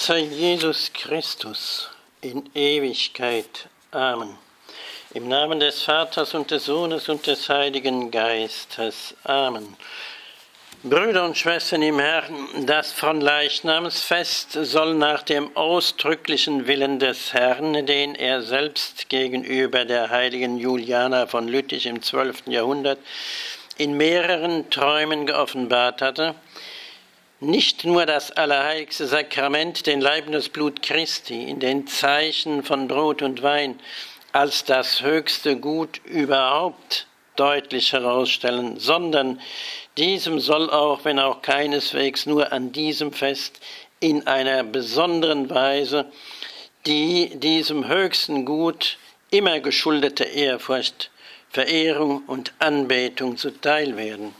sei Jesus Christus in Ewigkeit. Amen. Im Namen des Vaters und des Sohnes und des Heiligen Geistes. Amen. Brüder und Schwestern im Herrn, das Fronleichnamsfest soll nach dem ausdrücklichen Willen des Herrn, den er selbst gegenüber der heiligen Juliana von Lüttich im 12. Jahrhundert in mehreren Träumen geoffenbart hatte, nicht nur das allerheiligste Sakrament, den Leib und das Blut Christi, in den Zeichen von Brot und Wein, als das höchste Gut überhaupt deutlich herausstellen, sondern diesem soll auch, wenn auch keineswegs nur an diesem Fest, in einer besonderen Weise die diesem höchsten Gut immer geschuldete Ehrfurcht, Verehrung und Anbetung zuteil werden.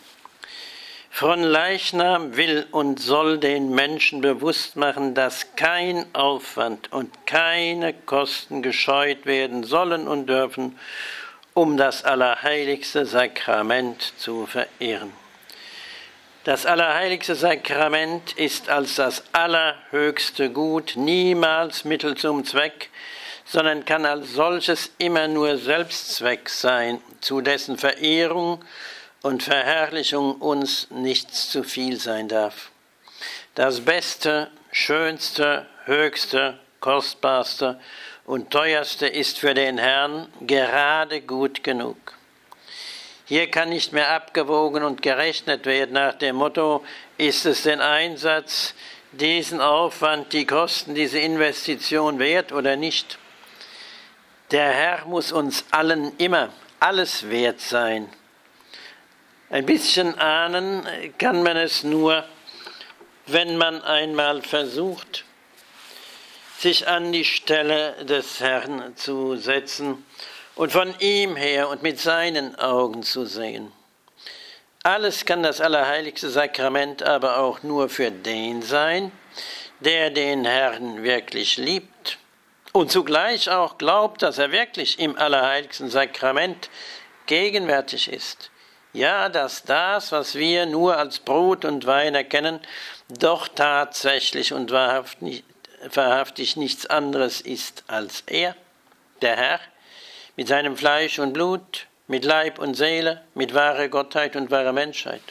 Fronleichnam will und soll den Menschen bewusst machen, dass kein Aufwand und keine Kosten gescheut werden sollen und dürfen, um das allerheiligste Sakrament zu verehren. Das allerheiligste Sakrament ist als das allerhöchste Gut niemals Mittel zum Zweck, sondern kann als solches immer nur Selbstzweck sein, zu dessen Verehrung und Verherrlichung uns nichts zu viel sein darf. Das Beste, Schönste, Höchste, Kostbarste und Teuerste ist für den Herrn gerade gut genug. Hier kann nicht mehr abgewogen und gerechnet werden nach dem Motto, ist es den Einsatz, diesen Aufwand, die Kosten, diese Investition wert oder nicht? Der Herr muss uns allen immer alles wert sein. Ein bisschen ahnen kann man es nur, wenn man einmal versucht, sich an die Stelle des Herrn zu setzen und von ihm her und mit seinen Augen zu sehen. Alles kann das allerheiligste Sakrament aber auch nur für den sein, der den Herrn wirklich liebt und zugleich auch glaubt, dass er wirklich im allerheiligsten Sakrament gegenwärtig ist. Ja, dass das, was wir nur als Brot und Wein erkennen, doch tatsächlich und wahrhaftig nichts anderes ist als er, der Herr, mit seinem Fleisch und Blut, mit Leib und Seele, mit wahrer Gottheit und wahrer Menschheit.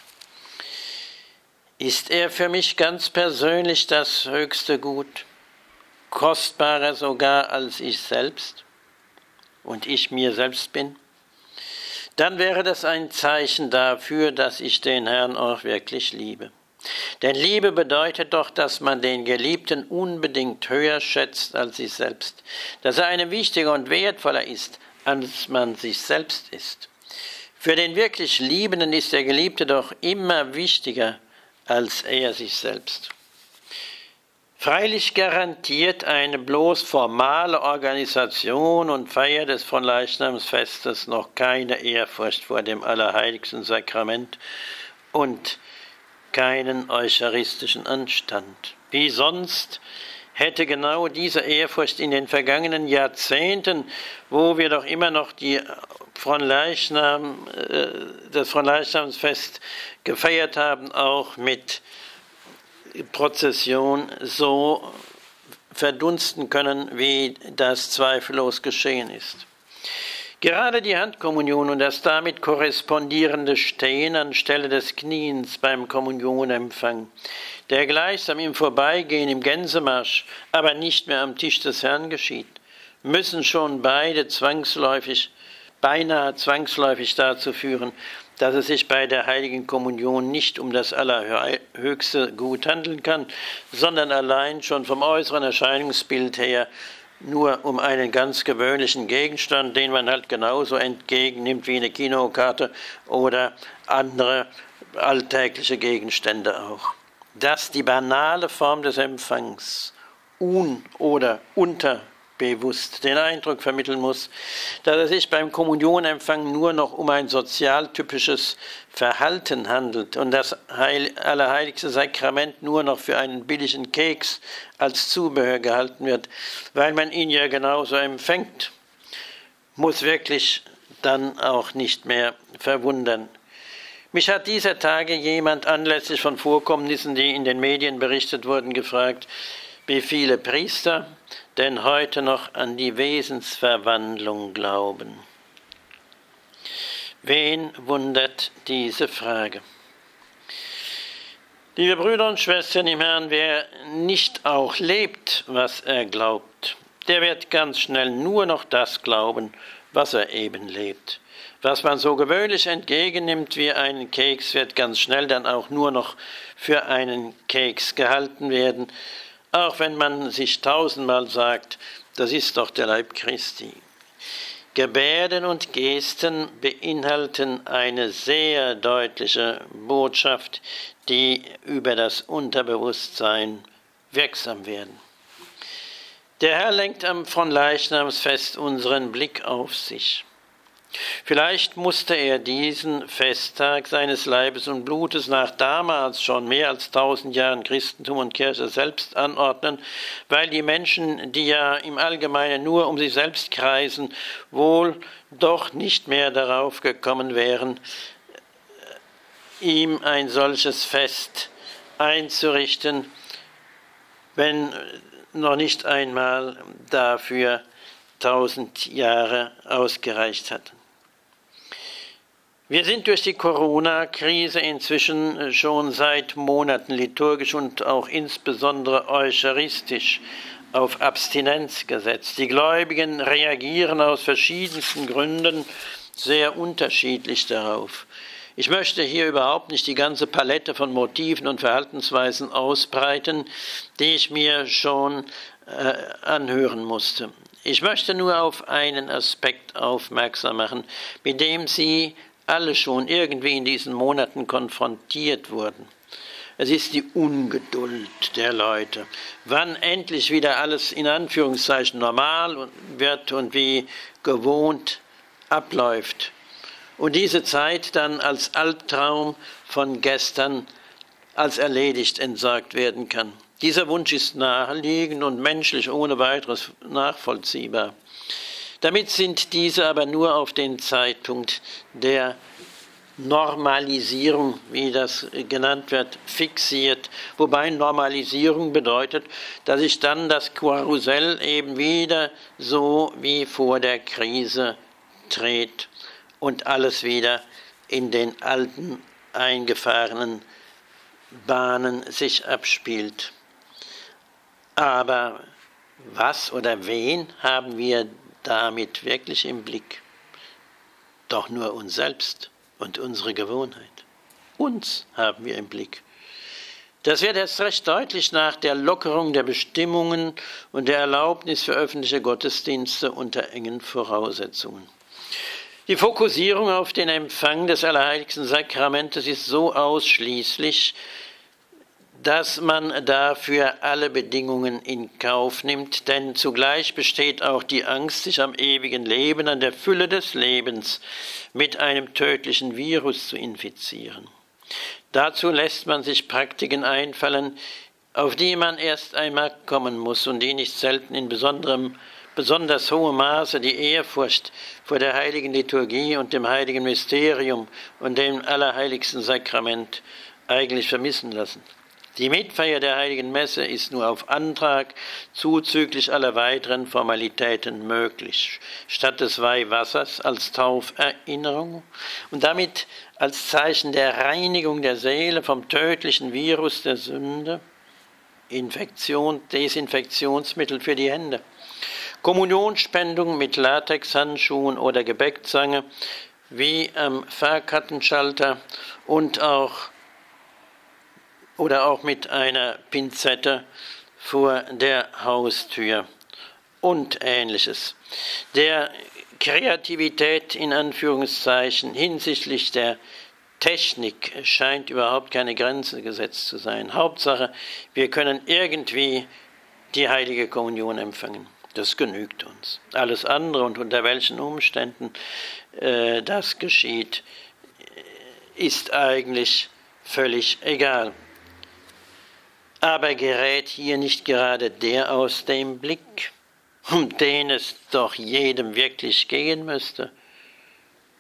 Ist er für mich ganz persönlich das höchste Gut, kostbarer sogar als ich selbst und ich mir selbst bin? Dann wäre das ein Zeichen dafür, dass ich den Herrn auch wirklich liebe. Denn Liebe bedeutet doch, dass man den Geliebten unbedingt höher schätzt als sich selbst, dass er einem wichtiger und wertvoller ist, als man sich selbst ist. Für den wirklich Liebenden ist der Geliebte doch immer wichtiger als er sich selbst. Freilich garantiert eine bloß formale Organisation und Feier des Fronleichnamsfestes noch keine Ehrfurcht vor dem allerheiligsten Sakrament und keinen eucharistischen Anstand. Wie sonst hätte genau diese Ehrfurcht in den vergangenen Jahrzehnten, wo wir doch immer noch das Fronleichnamsfest gefeiert haben, auch mit Prozession so verdunsten können, wie das zweifellos geschehen ist. Gerade die Handkommunion und das damit korrespondierende Stehen anstelle des Kniens beim Kommunionempfang, der gleichsam im Vorbeigehen im Gänsemarsch, aber nicht mehr am Tisch des Herrn geschieht, müssen schon beide beinahe zwangsläufig dazu führen, dass es sich bei der Heiligen Kommunion nicht um das allerhöchste Gut handeln kann, sondern allein schon vom äußeren Erscheinungsbild her nur um einen ganz gewöhnlichen Gegenstand, den man halt genauso entgegennimmt wie eine Kinokarte oder andere alltägliche Gegenstände auch. Dass die banale Form des Empfangs oder unterbewusst den Eindruck vermitteln muss, dass es sich beim Kommunionempfang nur noch um ein sozialtypisches Verhalten handelt und das allerheiligste Sakrament nur noch für einen billigen Keks als Zubehör gehalten wird, weil man ihn ja genauso empfängt, muss wirklich dann auch nicht mehr verwundern. Mich hat dieser Tage jemand anlässlich von Vorkommnissen, die in den Medien berichtet wurden, gefragt, wie viele Priester denn heute noch an die Wesensverwandlung glauben. Wen wundert diese Frage? Liebe Brüder und Schwestern im Herrn, wer nicht auch lebt, was er glaubt, der wird ganz schnell nur noch das glauben, was er eben lebt. Was man so gewöhnlich entgegennimmt wie einen Keks, wird ganz schnell dann auch nur noch für einen Keks gehalten werden, auch wenn man sich tausendmal sagt, das ist doch der Leib Christi. Gebärden und Gesten beinhalten eine sehr deutliche Botschaft, die über das Unterbewusstsein wirksam werden. Der Herr lenkt am Fronleichnamsfest unseren Blick auf sich. Vielleicht musste er diesen Festtag seines Leibes und Blutes nach damals schon mehr als 1000 Jahren Christentum und Kirche selbst anordnen, weil die Menschen, die ja im Allgemeinen nur um sich selbst kreisen, wohl doch nicht mehr darauf gekommen wären, ihm ein solches Fest einzurichten, wenn noch nicht einmal dafür 1000 Jahre ausgereicht hatten. Wir sind durch die Corona-Krise inzwischen schon seit Monaten liturgisch und auch insbesondere eucharistisch auf Abstinenz gesetzt. Die Gläubigen reagieren aus verschiedensten Gründen sehr unterschiedlich darauf. Ich möchte hier überhaupt nicht die ganze Palette von Motiven und Verhaltensweisen ausbreiten, die ich mir schon anhören musste. Ich möchte nur auf einen Aspekt aufmerksam machen, mit dem Sie alle schon irgendwie in diesen Monaten konfrontiert wurden. Es ist die Ungeduld der Leute, wann endlich wieder alles in Anführungszeichen normal wird und wie gewohnt abläuft. Und diese Zeit dann als Albtraum von gestern als erledigt entsorgt werden kann. Dieser Wunsch ist naheliegend und menschlich ohne weiteres nachvollziehbar. Damit sind diese aber nur auf den Zeitpunkt der Normalisierung, wie das genannt wird, fixiert. Wobei Normalisierung bedeutet, dass sich dann das Karussell eben wieder so wie vor der Krise dreht und alles wieder in den alten eingefahrenen Bahnen sich abspielt. Aber was oder wen haben wir damit wirklich im Blick? Doch nur uns selbst und unsere Gewohnheit. Uns haben wir im Blick. Das wird erst recht deutlich nach der Lockerung der Bestimmungen und der Erlaubnis für öffentliche Gottesdienste unter engen Voraussetzungen. Die Fokussierung auf den Empfang des Allerheiligsten Sakramentes ist so ausschließlich, dass man dafür alle Bedingungen in Kauf nimmt, denn zugleich besteht auch die Angst, sich am ewigen Leben, an der Fülle des Lebens mit einem tödlichen Virus zu infizieren. Dazu lässt man sich Praktiken einfallen, auf die man erst einmal kommen muss und die nicht selten in besonders hohem Maße die Ehrfurcht vor der heiligen Liturgie und dem heiligen Mysterium und dem Allerheiligsten Sakrament eigentlich vermissen lassen. Die Mitfeier der Heiligen Messe ist nur auf Antrag zuzüglich aller weiteren Formalitäten möglich. Statt des Weihwassers als Tauferinnerung und damit als Zeichen der Reinigung der Seele vom tödlichen Virus der Sünde, Desinfektionsmittel für die Hände, Kommunionspendung mit Latexhandschuhen oder Gebäckzange, wie am Fahrkartenschalter oder auch mit einer Pinzette vor der Haustür und Ähnliches. Der Kreativität in Anführungszeichen hinsichtlich der Technik scheint überhaupt keine Grenze gesetzt zu sein. Hauptsache, wir können irgendwie die heilige Kommunion empfangen. Das genügt uns. Alles andere und unter welchen Umständen das geschieht, ist eigentlich völlig egal. Aber gerät hier nicht gerade der aus dem Blick, um den es doch jedem wirklich gehen müsste?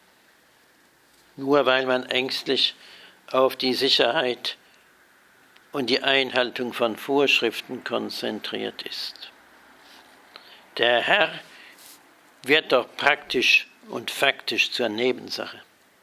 Nur weil man ängstlich auf die Sicherheit und die Einhaltung von Vorschriften konzentriert ist. Der Herr wird doch praktisch und faktisch zur Nebensache.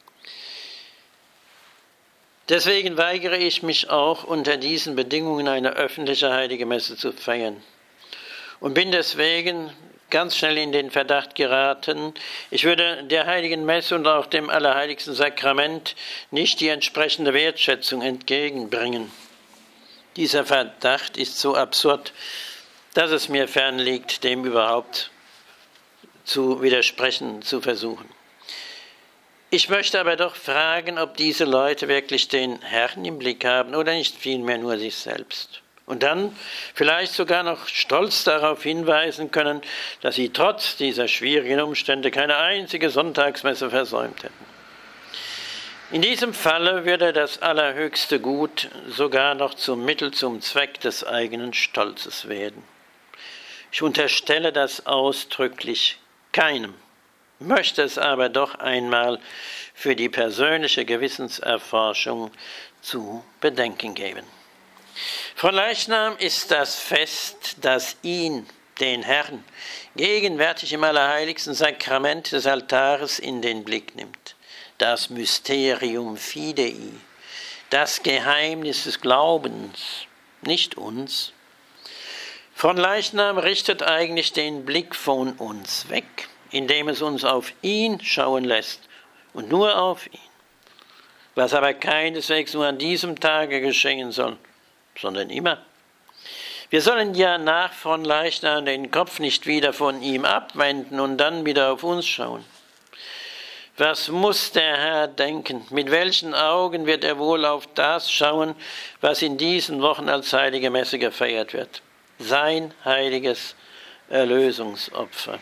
Deswegen weigere ich mich auch, unter diesen Bedingungen eine öffentliche heilige Messe zu feiern und bin deswegen ganz schnell in den Verdacht geraten, ich würde der heiligen Messe und auch dem Allerheiligsten Sakrament nicht die entsprechende Wertschätzung entgegenbringen. Dieser Verdacht ist so absurd, dass es mir fern liegt, dem überhaupt zu widersprechen, zu versuchen. Ich möchte aber doch fragen, ob diese Leute wirklich den Herrn im Blick haben oder nicht vielmehr nur sich selbst. Und dann vielleicht sogar noch stolz darauf hinweisen können, dass sie trotz dieser schwierigen Umstände keine einzige Sonntagsmesse versäumt hätten. In diesem Falle würde das allerhöchste Gut sogar noch zum Mittel zum Zweck des eigenen Stolzes werden. Ich unterstelle das ausdrücklich keinem, möchte es aber doch einmal für die persönliche Gewissenserforschung zu bedenken geben. Fronleichnam ist das Fest, das ihn, den Herrn, gegenwärtig im Allerheiligsten Sakrament des Altares in den Blick nimmt. Das Mysterium Fidei, das Geheimnis des Glaubens, nicht uns. Fronleichnam richtet eigentlich den Blick von uns weg, indem es uns auf ihn schauen lässt und nur auf ihn. Was aber keineswegs nur an diesem Tage geschehen soll, sondern immer. Wir sollen ja nach Fronleichnam den Kopf nicht wieder von ihm abwenden und dann wieder auf uns schauen. Was muss der Herr denken? Mit welchen Augen wird er wohl auf das schauen, was in diesen Wochen als heilige Messe gefeiert wird? Sein heiliges Erlösungsopfer.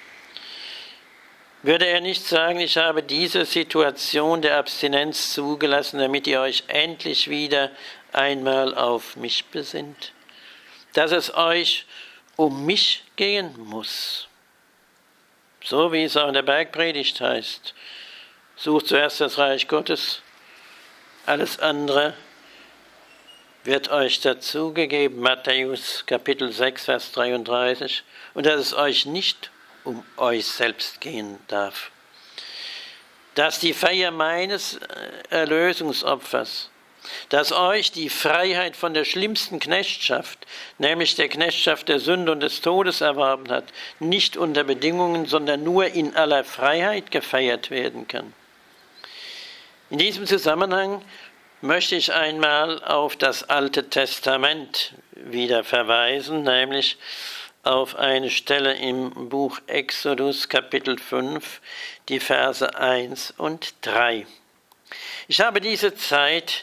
Würde er nicht sagen, ich habe diese Situation der Abstinenz zugelassen, damit ihr euch endlich wieder einmal auf mich besinnt? Dass es euch um mich gehen muss. So wie es auch in der Bergpredigt heißt. Sucht zuerst das Reich Gottes, alles andere wird euch dazugegeben. Matthäus Kapitel 6, Vers 33. Und dass es euch nicht um euch selbst gehen darf. Dass die Feier meines Erlösungsopfers, dass euch die Freiheit von der schlimmsten Knechtschaft, nämlich der Knechtschaft der Sünde und des Todes erworben hat, nicht unter Bedingungen, sondern nur in aller Freiheit gefeiert werden kann. In diesem Zusammenhang möchte ich einmal auf das Alte Testament wieder verweisen, nämlich auf eine Stelle im Buch Exodus, Kapitel 5, die Verse 1 und 3. Ich habe diese Zeit,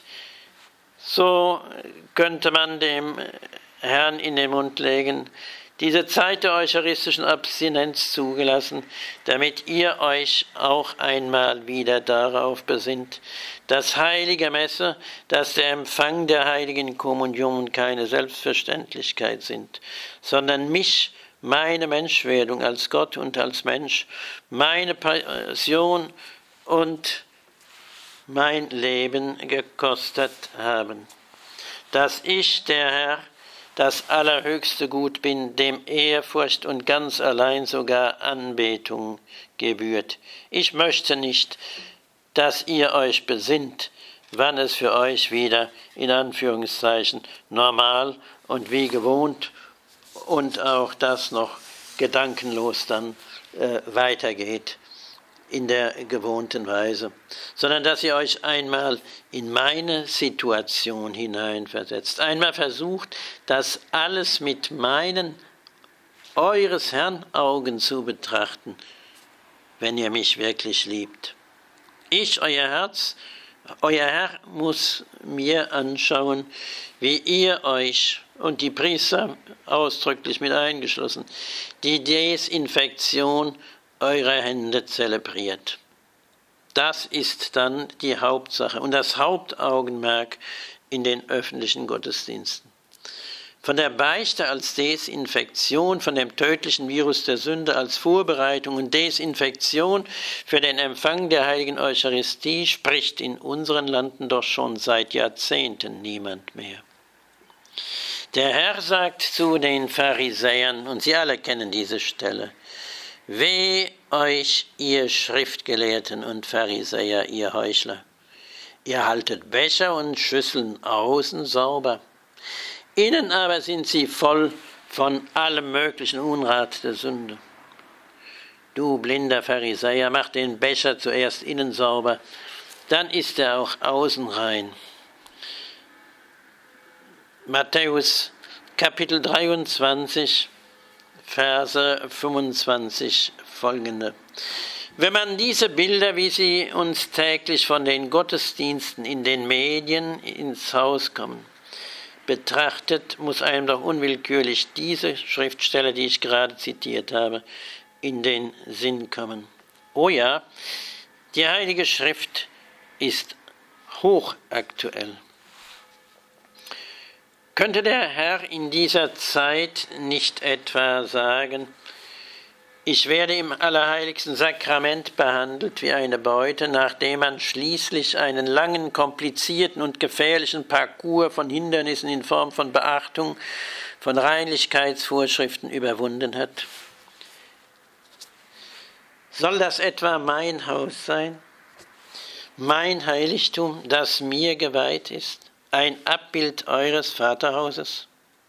so könnte man dem Herrn in den Mund legen, diese Zeit der eucharistischen Abstinenz zugelassen, damit ihr euch auch einmal wieder darauf besinnt, dass heilige Messe, dass der Empfang der heiligen Kommunion keine Selbstverständlichkeit sind, sondern meine Menschwerdung als Gott und als Mensch, meine Passion und mein Leben gekostet haben. Dass ich, der Herr, das allerhöchste Gut bin, dem Ehrfurcht und ganz allein sogar Anbetung gebührt. Ich möchte nicht, dass ihr euch besinnt, wann es für euch wieder, in Anführungszeichen, normal und wie gewohnt und auch das noch gedankenlos dann weitergeht in der gewohnten Weise, sondern dass ihr euch einmal in meine Situation hineinversetzt, einmal versucht, das alles mit meinen, eures Herrn Augen zu betrachten, wenn ihr mich wirklich liebt. Ich, euer Herr muss mir anschauen, wie ihr euch, und die Priester ausdrücklich mit eingeschlossen, die Desinfektion eurer Hände zelebriert. Das ist dann die Hauptsache und das Hauptaugenmerk in den öffentlichen Gottesdiensten. Von der Beichte als Desinfektion, von dem tödlichen Virus der Sünde als Vorbereitung und Desinfektion für den Empfang der heiligen Eucharistie spricht in unseren Landen doch schon seit Jahrzehnten niemand mehr. Der Herr sagt zu den Pharisäern, und Sie alle kennen diese Stelle: Weh euch, ihr Schriftgelehrten und Pharisäer, ihr Heuchler! Ihr haltet Becher und Schüsseln außen sauber, innen aber sind sie voll von allem möglichen Unrat der Sünde. Du blinder Pharisäer, mach den Becher zuerst innen sauber, dann ist er auch außen rein. Matthäus Kapitel 23, Verse 25 folgende. Wenn man diese Bilder, wie sie uns täglich von den Gottesdiensten in den Medien ins Haus kommen, betrachtet, muss einem doch unwillkürlich diese Schriftstelle, die ich gerade zitiert habe, in den Sinn kommen. Oh ja, die Heilige Schrift ist hochaktuell. Könnte der Herr in dieser Zeit nicht etwa sagen: Ich werde im allerheiligsten Sakrament behandelt wie eine Beute, nachdem man schließlich einen langen, komplizierten und gefährlichen Parcours von Hindernissen in Form von Beachtung von Reinlichkeitsvorschriften überwunden hat? Soll das etwa mein Haus sein, mein Heiligtum, das mir geweiht ist? Ein Abbild eures Vaterhauses?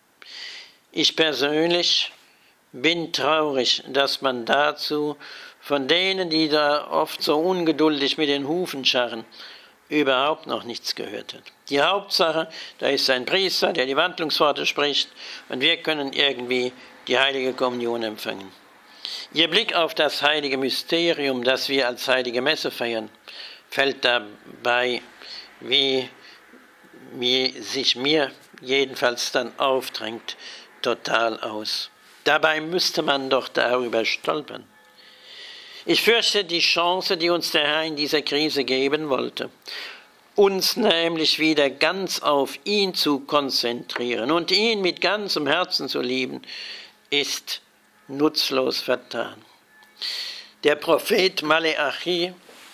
Ich persönlich bin traurig, dass man dazu von denen, die da oft so ungeduldig mit den Hufen scharren, überhaupt noch nichts gehört hat. Die Hauptsache, da ist ein Priester, der die Wandlungsworte spricht, und wir können irgendwie die heilige Kommunion empfangen. Ihr Blick auf das heilige Mysterium, das wir als heilige Messe feiern, fällt dabei, wie sich mir jedenfalls dann aufdrängt, total aus. Dabei müsste man doch darüber stolpern. Ich fürchte, die Chance, die uns der Herr in dieser Krise geben wollte, uns nämlich wieder ganz auf ihn zu konzentrieren und ihn mit ganzem Herzen zu lieben, ist nutzlos vertan. Der Prophet Maleachi,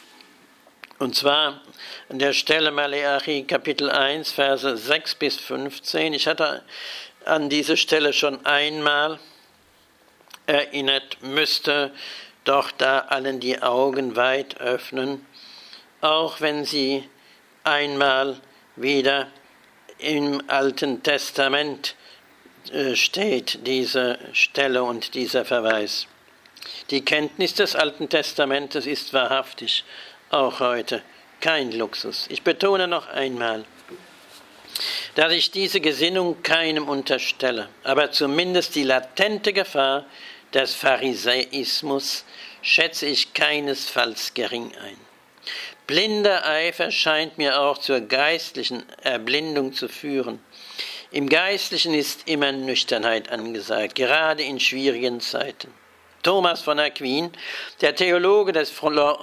und zwar an der Stelle Maleachi Kapitel 1, Verse 6 bis 15. Ich hatte an diese Stelle schon einmal erinnert, müsste doch da allen die Augen weit öffnen, auch wenn sie einmal wieder im Alten Testament steht, diese Stelle und dieser Verweis. Die Kenntnis des Alten Testamentes ist wahrhaftig auch heute kein Luxus. Ich betone noch einmal, dass ich diese Gesinnung keinem unterstelle, aber zumindest die latente Gefahr des Pharisäismus schätze ich keinesfalls gering ein. Blinder Eifer scheint mir auch zur geistlichen Erblindung zu führen. Im Geistlichen ist immer Nüchternheit angesagt, gerade in schwierigen Zeiten. Thomas von Aquin, der Theologe des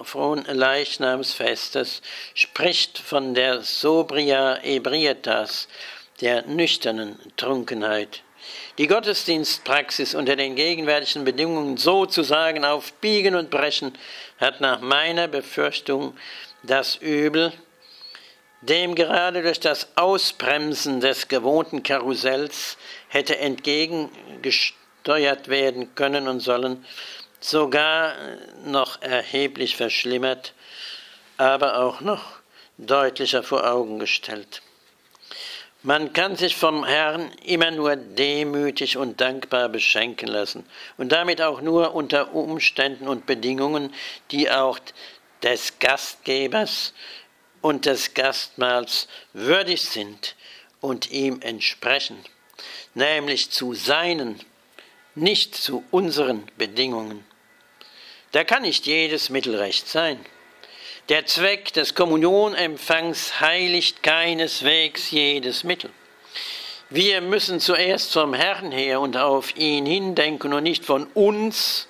Fronleichnamsfestes, spricht von der Sobria Ebrietas, der nüchternen Trunkenheit. Die Gottesdienstpraxis unter den gegenwärtigen Bedingungen sozusagen auf Biegen und Brechen hat nach meiner Befürchtung das Übel, dem gerade durch das Ausbremsen des gewohnten Karussells hätte entgegengesteuert werden können und sollen, sogar noch erheblich verschlimmert, aber auch noch deutlicher vor Augen gestellt. Man kann sich vom Herrn immer nur demütig und dankbar beschenken lassen und damit auch nur unter Umständen und Bedingungen, die auch des Gastgebers und des Gastmahls würdig sind und ihm entsprechen, nämlich zu seinen, nicht zu unseren Bedingungen. Da kann nicht jedes Mittelrecht sein. Der Zweck des Kommunionempfangs heiligt keineswegs jedes Mittel. Wir müssen zuerst vom Herrn her und auf ihn hindenken und nicht von uns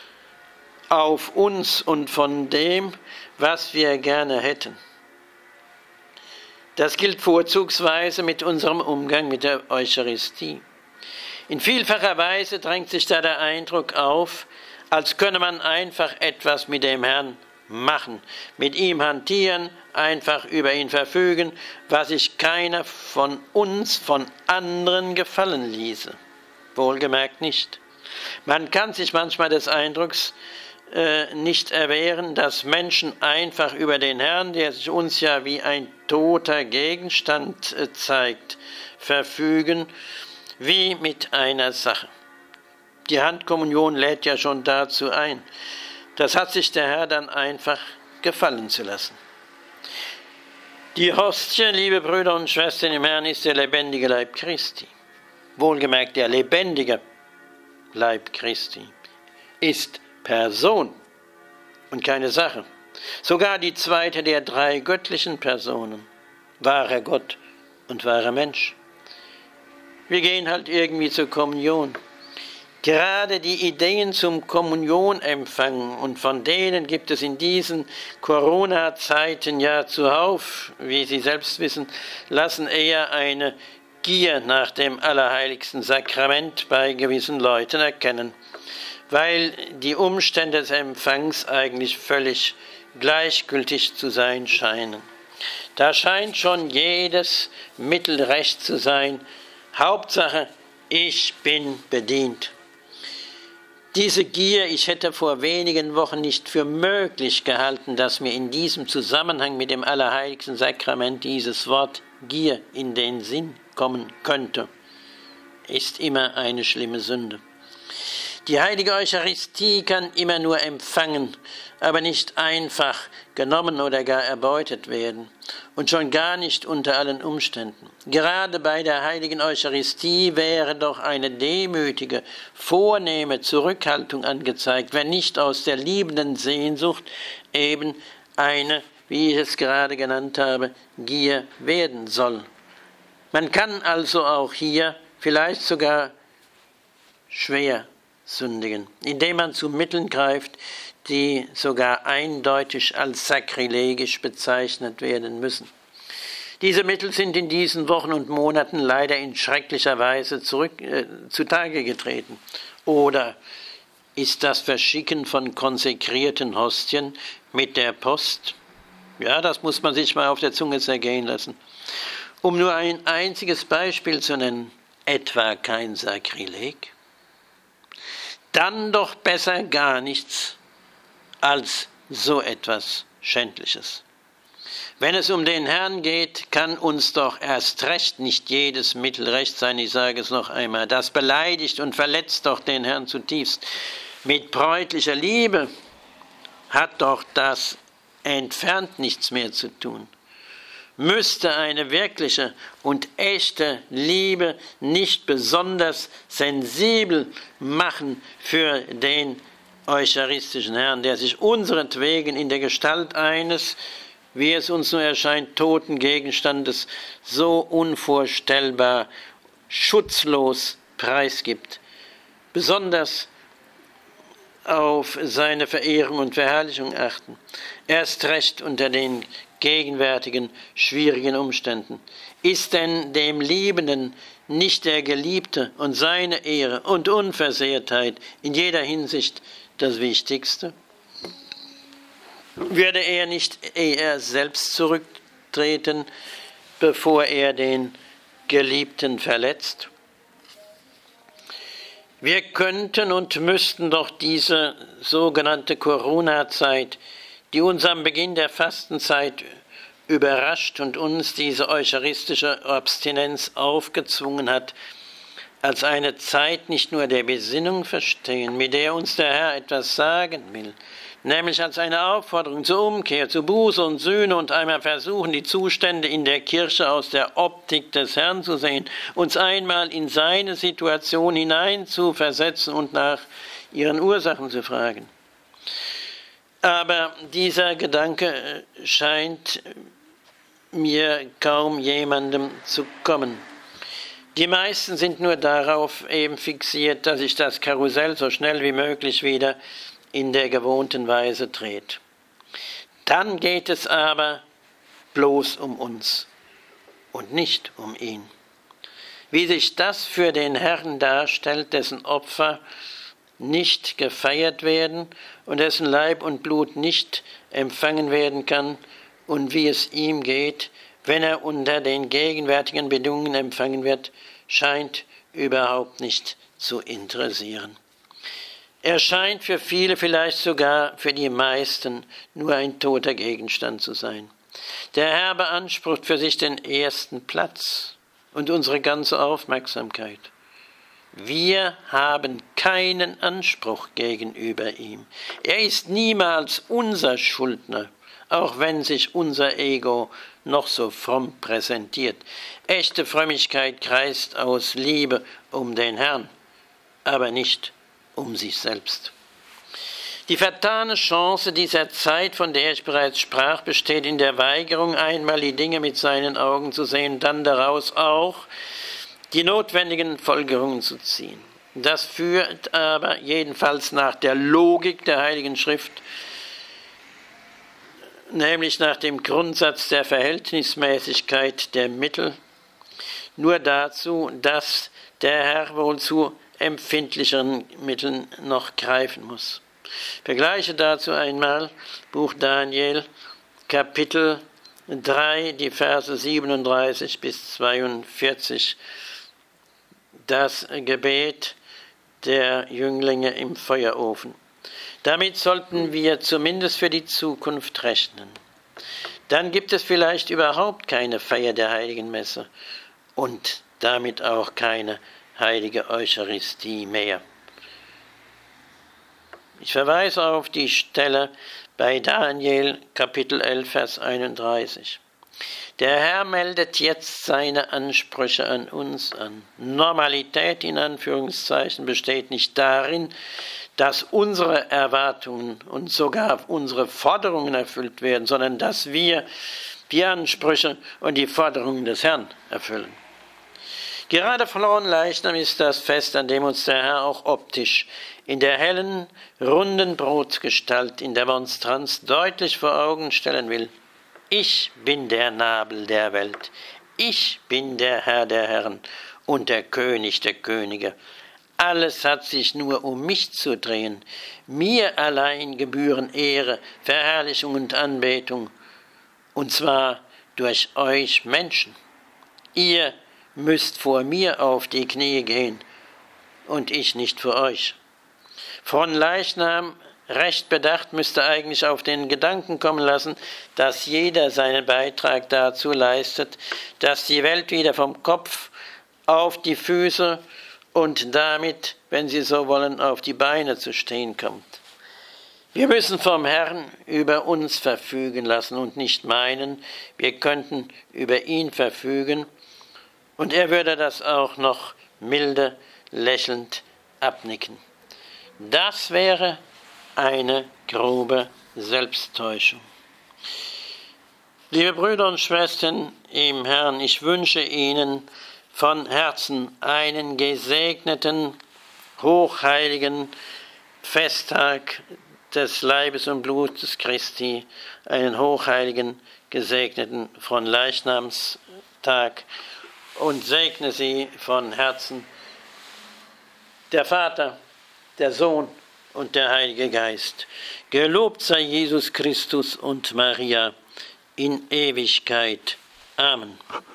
auf uns und von dem, was wir gerne hätten. Das gilt vorzugsweise mit unserem Umgang mit der Eucharistie. In vielfacher Weise drängt sich da der Eindruck auf, als könne man einfach etwas mit dem Herrn machen, mit ihm hantieren, einfach über ihn verfügen, was sich keiner von uns, von anderen gefallen ließe. Wohlgemerkt nicht. Man kann sich manchmal des Eindrucks nicht erwehren, dass Menschen einfach über den Herrn, der sich uns ja wie ein toter Gegenstand zeigt, verfügen, wie mit einer Sache. Die Handkommunion lädt ja schon dazu ein. Das hat sich der Herr dann einfach gefallen zu lassen. Die Hostie, liebe Brüder und Schwestern im Herrn, ist der lebendige Leib Christi. Wohlgemerkt, der lebendige Leib Christi ist Person und keine Sache. Sogar die zweite der 3 göttlichen Personen, wahrer Gott und wahrer Mensch. Wir gehen halt irgendwie zur Kommunion. Gerade die Ideen zum Kommunionempfang, und von denen gibt es in diesen Corona-Zeiten ja zuhauf, wie Sie selbst wissen, lassen eher eine Gier nach dem allerheiligsten Sakrament bei gewissen Leuten erkennen, weil die Umstände des Empfangs eigentlich völlig gleichgültig zu sein scheinen. Da scheint schon jedes Mittel recht zu sein. Hauptsache, ich bin bedient. Diese Gier, ich hätte vor wenigen Wochen nicht für möglich gehalten, dass mir in diesem Zusammenhang mit dem allerheiligsten Sakrament dieses Wort Gier in den Sinn kommen könnte, ist immer eine schlimme Sünde. Die heilige Eucharistie kann immer nur empfangen, aber nicht einfach genommen oder gar erbeutet werden und schon gar nicht unter allen Umständen. Gerade bei der heiligen Eucharistie wäre doch eine demütige, vornehme Zurückhaltung angezeigt, wenn nicht aus der liebenden Sehnsucht eben eine, wie ich es gerade genannt habe, Gier werden soll. Man kann also auch hier vielleicht sogar schwer sündigen, indem man zu Mitteln greift, die sogar eindeutig als sakrilegisch bezeichnet werden müssen. Diese Mittel sind in diesen Wochen und Monaten leider in schrecklicher Weise zutage getreten. Oder ist das Verschicken von konsekrierten Hostien mit der Post? Ja, das muss man sich mal auf der Zunge zergehen lassen. Um nur ein einziges Beispiel zu nennen, etwa kein Sakrileg? Dann doch besser gar nichts als so etwas Schändliches. Wenn es um den Herrn geht, kann uns doch erst recht nicht jedes Mittel recht sein, ich sage es noch einmal. Das beleidigt und verletzt doch den Herrn zutiefst. Mit bräutlicher Liebe hat doch das entfernt nichts mehr zu tun. Müsste eine wirkliche und echte Liebe nicht besonders sensibel machen für den eucharistischen Herrn, der sich unseretwegen in der Gestalt eines, wie es uns nur erscheint, toten Gegenstandes so unvorstellbar schutzlos preisgibt, besonders auf seine Verehrung und Verherrlichung achten, erst recht unter den gegenwärtigen schwierigen Umständen. Ist denn dem Liebenden nicht der Geliebte und seine Ehre und Unversehrtheit in jeder Hinsicht das Wichtigste? Würde er nicht eher selbst zurücktreten, bevor er den Geliebten verletzt? Wir könnten und müssten doch diese sogenannte Corona-Zeit, die uns am Beginn der Fastenzeit überrascht und uns diese eucharistische Abstinenz aufgezwungen hat, als eine Zeit nicht nur der Besinnung verstehen, mit der uns der Herr etwas sagen will, nämlich als eine Aufforderung zur Umkehr, zu Buße und Sühne und einmal versuchen, die Zustände in der Kirche aus der Optik des Herrn zu sehen, uns einmal in seine Situation hineinzuversetzen und nach ihren Ursachen zu fragen. Aber dieser Gedanke scheint mir kaum jemandem zu kommen. Die meisten sind nur darauf eben fixiert, dass sich das Karussell so schnell wie möglich wieder in der gewohnten Weise dreht. Dann geht es aber bloß um uns und nicht um ihn. Wie sich das für den Herrn darstellt, dessen Opfer nicht gefeiert werden und dessen Leib und Blut nicht empfangen werden kann und wie es ihm geht, wenn er unter den gegenwärtigen Bedingungen empfangen wird, scheint überhaupt nicht zu interessieren. Er scheint für viele, vielleicht sogar für die meisten, nur ein toter Gegenstand zu sein. Der Herr beansprucht für sich den ersten Platz und unsere ganze Aufmerksamkeit. Wir haben keinen Anspruch gegenüber ihm. Er ist niemals unser Schuldner, auch wenn sich unser Ego noch so fromm präsentiert. Echte Frömmigkeit kreist aus Liebe um den Herrn, aber nicht um sich selbst. Die vertane Chance dieser Zeit, von der ich bereits sprach, besteht in der Weigerung, einmal die Dinge mit seinen Augen zu sehen, dann daraus auch die notwendigen Folgerungen zu ziehen. Das führt aber jedenfalls nach der Logik der Heiligen Schrift, nämlich nach dem Grundsatz der Verhältnismäßigkeit der Mittel, nur dazu, dass der Herr wohl zu empfindlicheren Mitteln noch greifen muss. Vergleiche dazu einmal Buch Daniel, Kapitel 3, die Verse 37 bis 42, das Gebet der Jünglinge im Feuerofen. Damit sollten wir zumindest für die Zukunft rechnen. Dann gibt es vielleicht überhaupt keine Feier der Heiligen Messe und damit auch keine heilige Eucharistie mehr. Ich verweise auf die Stelle bei Daniel, Kapitel 11, Vers 31. Der Herr meldet jetzt seine Ansprüche an uns an. Normalität in Anführungszeichen besteht nicht darin, dass unsere Erwartungen und sogar unsere Forderungen erfüllt werden, sondern dass wir die Ansprüche und die Forderungen des Herrn erfüllen. Gerade Fronleichnam ist das Fest, an dem uns der Herr auch optisch in der hellen, runden Brotgestalt in der Monstranz deutlich vor Augen stellen will. Ich bin der Nabel der Welt, ich bin der Herr der Herren und der König der Könige. Alles hat sich nur um mich zu drehen. Mir allein gebühren Ehre, Verherrlichung und Anbetung, und zwar durch euch Menschen. Ihr müsst vor mir auf die Knie gehen und ich nicht für euch. Fronleichnam, recht bedacht, müsste eigentlich auf den Gedanken kommen lassen, dass jeder seinen Beitrag dazu leistet, dass die Welt wieder vom Kopf auf die Füße und damit, wenn Sie so wollen, auf die Beine zu stehen kommt. Wir müssen vom Herrn über uns verfügen lassen und nicht meinen, wir könnten über ihn verfügen und er würde das auch noch milde, lächelnd abnicken. Das wäre eine grobe Selbsttäuschung. Liebe Brüder und Schwestern im Herrn, ich wünsche Ihnen von Herzen einen gesegneten, hochheiligen Festtag des Leibes und Blutes Christi, einen hochheiligen, gesegneten Fronleichnamstag und segne Sie von Herzen der Vater, der Sohn und der Heilige Geist. Gelobt sei Jesus Christus und Maria in Ewigkeit. Amen.